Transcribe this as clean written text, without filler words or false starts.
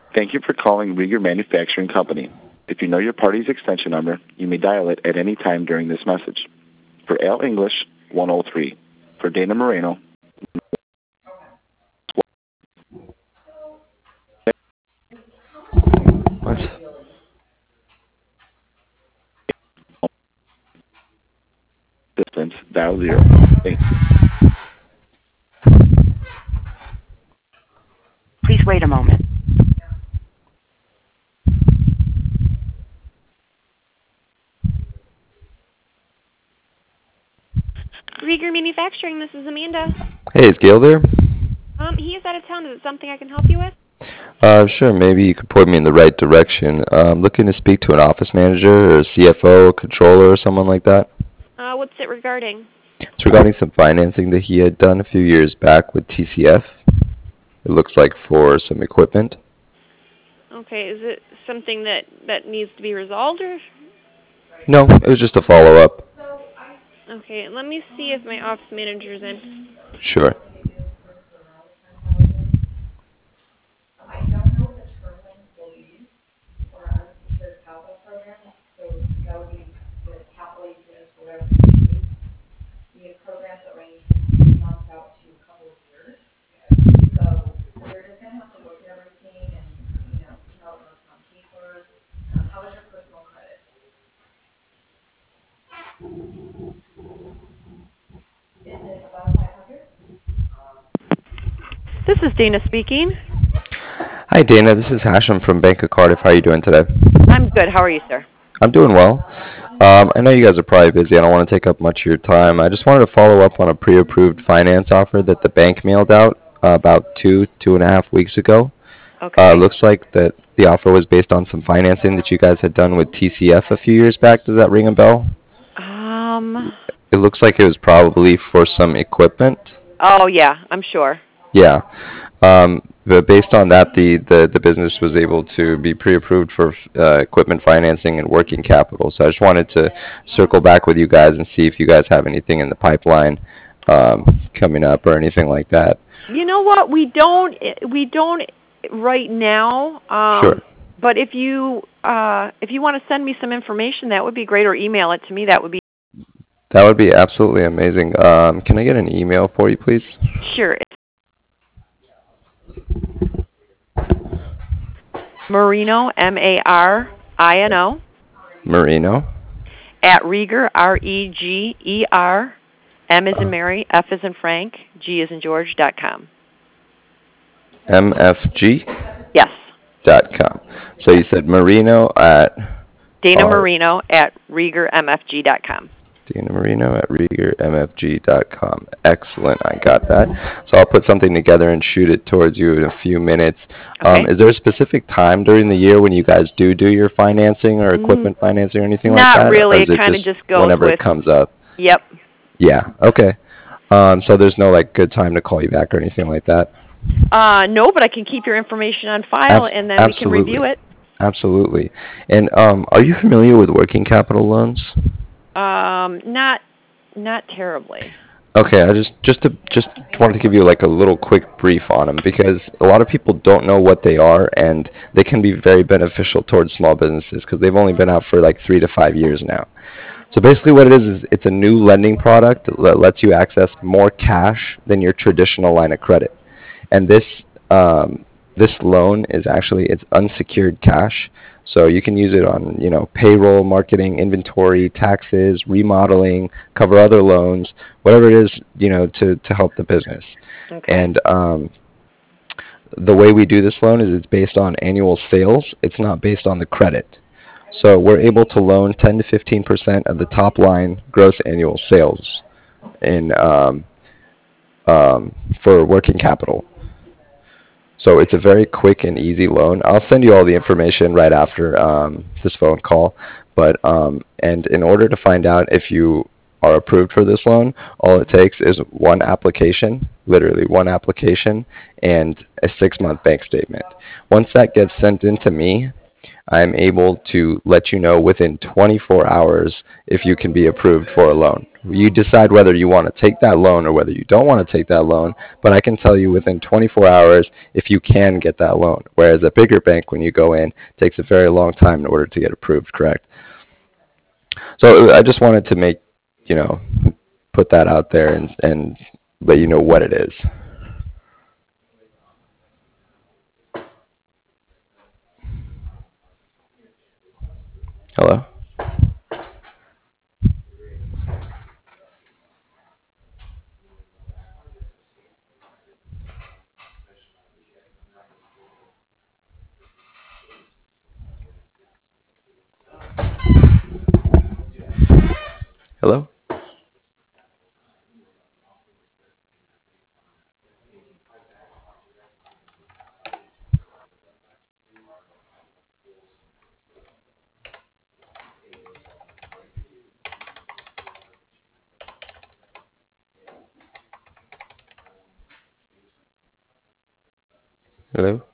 Thank you for calling Rieger Manufacturing Company. If you know your party's extension number, you may dial it at any time during this message. For Al English, 103. For Dana Moreno, What? distance, dial 0. Thank you. Please wait a moment. Rieger Manufacturing, this is Amanda. Hey, is Gail there? He is out of town. Is it something I can help you with? Sure, maybe you could point me in the right direction. I'm looking to speak to an office manager or a CFO, controller, or someone like that. What's it regarding? It's regarding some financing that he had done a few years back with TCF. It looks like for some equipment. Okay, is it something that needs to be resolved, or? No, it was just a follow-up. Okay, let me see if my office manager's in. Sure. This is Dana speaking. Hi, Dana. This is Hashem from Bank of Cardiff. How are you doing today? I'm good. How are you, sir? I'm doing well. I know you guys are probably busy. I don't want to take up much of your time. I just wanted to follow up on a pre-approved finance offer that the bank mailed out about 2.5 weeks ago. Okay. Looks like that the offer was based on some financing that you guys had done with TCF a few years back. Does that ring a bell? It looks like it was probably for some equipment. Oh, yeah, I'm sure. Yeah. But based on that, the business was able to be pre-approved for equipment financing and working capital. So I just wanted to circle back with you guys and see if you guys have anything in the pipeline coming up or anything like that. You know what? We don't right now. Sure. But if you want to send me some information, that would be great, or email it to me. That would be. That would be absolutely amazing. Can I get an email for you, please? Sure. Marino, Marino. Marino. At Rieger, Reger, M as in Mary, F as in Frank, G as in George.com. MFG? Yes. .com. So you said Marino at... Dana Marino at RiegerMFG.com. Dana Marino at RiegerMFG.com. Excellent. I got that. So I'll put something together and shoot it towards you in a few minutes. Okay. Is there a specific time during the year when you guys do your financing or equipment financing or anything like that? Not really. Or is it kind of just goes whenever with... it comes up? Yep. Yeah. Okay. So there's no good time to call you back or anything like that? No, but I can keep your information on file and then absolutely. We can review it. Absolutely. And are you familiar with working capital loans? Not terribly. Okay, I just wanted to give you a little quick brief on them because a lot of people don't know what they are, and they can be very beneficial towards small businesses because they've only been out for 3 to 5 years now. So basically what it is it's a new lending product that lets you access more cash than your traditional line of credit. And this loan is it's unsecured cash. So you can use it on, payroll, marketing, inventory, taxes, remodeling, cover other loans, whatever it is, to help the business. Okay. And the way we do this loan is it's based on annual sales. It's not based on the credit. So we're able to loan 10 to 15% of the top line gross annual sales for working capital. So it's a very quick and easy loan. I'll send you all the information right after this phone call. But and in order to find out if you are approved for this loan, all it takes is one application, literally one application, and a 6-month bank statement. Once that gets sent in to me, I'm able to let you know within 24 hours if you can be approved for a loan. You decide whether you want to take that loan or whether you don't want to take that loan, but I can tell you within 24 hours if you can get that loan. Whereas a bigger bank, when you go in, takes a very long time in order to get approved, correct? So I just wanted to make, you know, put that out there and let you know what it is. Hello? Hello? Hello?